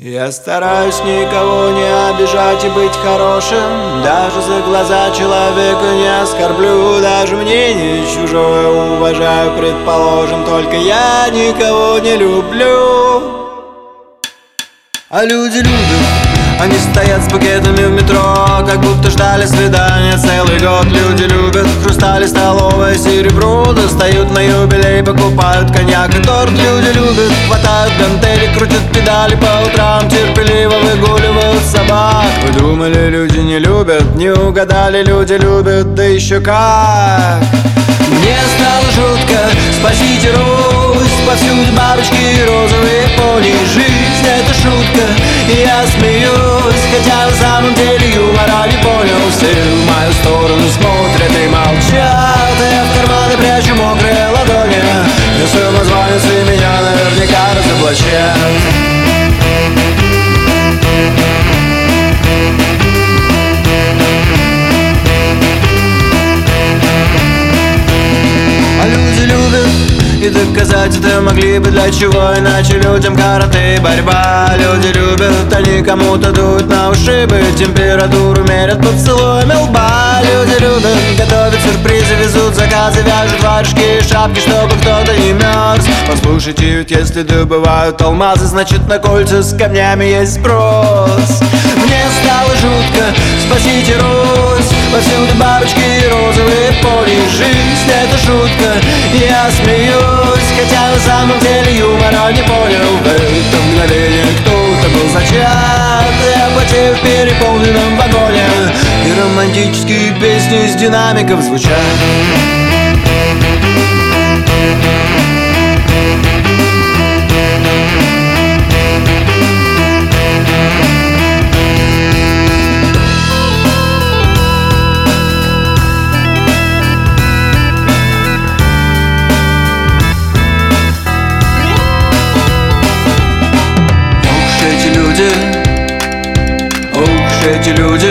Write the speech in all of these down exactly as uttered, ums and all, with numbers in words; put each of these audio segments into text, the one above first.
Я стараюсь никого не обижать и быть хорошим. Даже за глаза человека не оскорблю. Даже мнение чужое уважаю, предположим. Только я никого не люблю. А люди любят. Они стоят с букетами в метро, как будто ждали свидания целый год. Люди любят хрустали, столовое серебро. Достают на юбилей, покупают коньяк и торт. Люди любят, хватают гантели, крутят педали по утрам, терпеливо выгуливают собак. Вы думали, люди не любят? Не угадали, люди любят, да еще как. Мне стало жутко, спасите Русь. Повсюду бабочки и розовые пони. Жизнь — это шутка, и я смеюсь, хотя на самом деле юмора не понял. Все в мою сторону смотрят и молчат. Я в карманы прячу мокрые ладони. И самозванцы меня наверняка разоблачат. И доказать это могли бы, для чего иначе людям карате и борьба. Люди любят, они кому-то дуют на ушибы, температуру мерят поцелуями лба. Люди любят, готовят сюрпризы, везут заказы, вяжут варежки и шапки, чтобы кто-то не мерз. Послушайте, ведь если добывают алмазы, значит на кольца с камнями есть спрос. Мне стало жутко, спасите Русь. Повсюду бабочки и розовые пони. Жизнь — это шутка, я смеюсь, хотя на самом деле юмора не понял. В это мгновение кто-то был зачат. Я потею в переполненном вагоне, и романтические песни из динамиков звучат. Уж эти люди,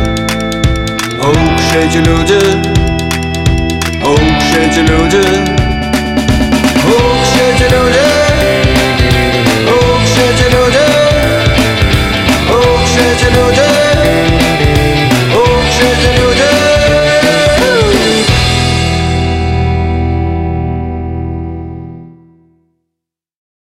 уж эти люди, уж эти люди, уж эти люди.